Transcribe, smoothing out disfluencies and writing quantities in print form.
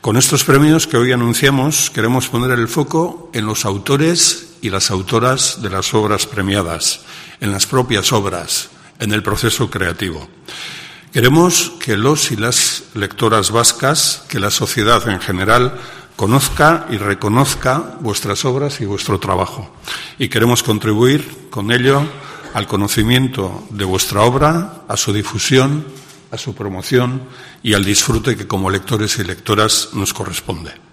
Con estos premios que hoy anunciamos, queremos poner el foco en los autores y las autoras de las obras premiadas, en las propias obras, en el proceso creativo. Queremos que los y las lectoras vascas, que la sociedad en general, conozca y reconozca vuestras obras y vuestro trabajo. Y queremos contribuir con ello al conocimiento de vuestra obra, a su difusión, a su promoción y al disfrute que como lectores y lectoras nos corresponde.